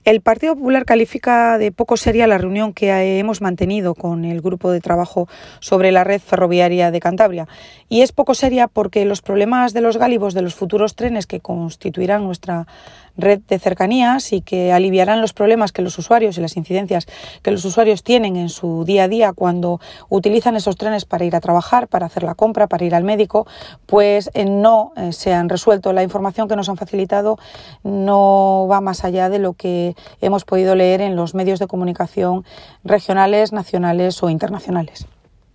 El Partido Popular califica de poco seria la reunión que hemos mantenido con el grupo de trabajo sobre la red ferroviaria de Cantabria. Y es poco seria porque los problemas de los gálibos de los futuros trenes que constituirán nuestra red de cercanías y que aliviarán los problemas que los usuarios y las incidencias que los usuarios tienen en su día a día cuando utilizan esos trenes para ir a trabajar, para hacer la compra, para ir al médico, pues no se han resuelto. La información que nos han facilitado no va más allá de lo que hemos podido leer en los medios de comunicación regionales, nacionales o internacionales.